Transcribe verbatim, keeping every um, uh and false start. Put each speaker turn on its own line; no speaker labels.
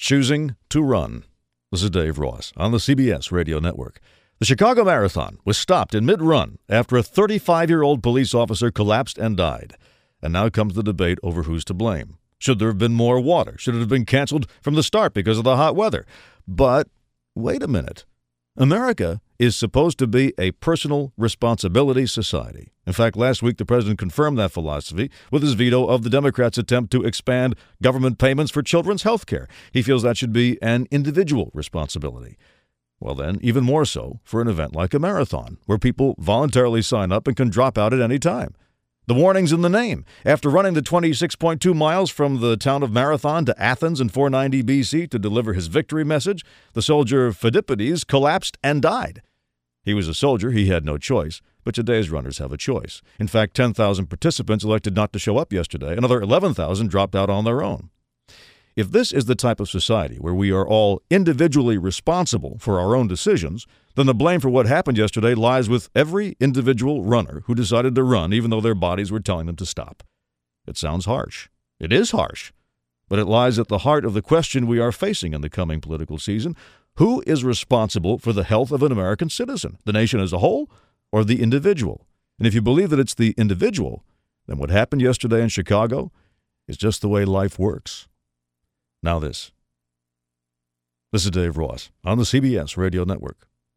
choosing to run. This is Dave Ross on the C B S Radio Network. The Chicago Marathon was stopped in mid-run after a thirty-five-year-old police officer collapsed and died. And now comes the debate over who's to blame. Should there have been more water? Should it have been canceled from the start because of the hot weather? But wait a minute. America is supposed to be a personal responsibility society. In fact, last week the president confirmed that philosophy with his veto of the Democrats' attempt to expand government payments for children's health care. He feels that should be an individual responsibility. Well then, even more so for an event like a marathon, where people voluntarily sign up and can drop out at any time. The warning's in the name. After running the twenty-six point two miles from the town of Marathon to Athens in four ninety B C to deliver his victory message, the soldier Phidippides collapsed and died. He was a soldier, he had no choice, but today's runners have a choice. In fact, ten thousand participants elected not to show up yesterday. Another eleven thousand dropped out on their own. If this is the type of society where we are all individually responsible for our own decisions, then the blame for what happened yesterday lies with every individual runner who decided to run even though their bodies were telling them to stop. It sounds harsh. It is harsh. But it lies at the heart of the question we are facing in the coming political season. Who is responsible for the health of an American citizen, the nation as a whole, or the individual? And if you believe that it's the individual, then what happened yesterday in Chicago is just the way life works. Now this. This is Dave Ross on the C B S Radio Network.